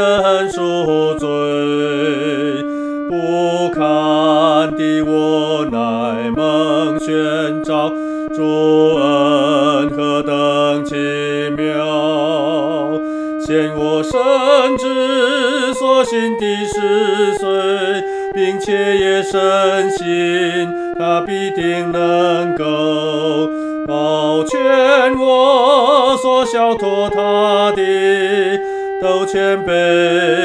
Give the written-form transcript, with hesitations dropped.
人赎罪。不堪的我乃蒙宣召，主恩何等奇妙！显我深知所信的是谁，并且也深信他必定能够保全我所交托他的，都谦卑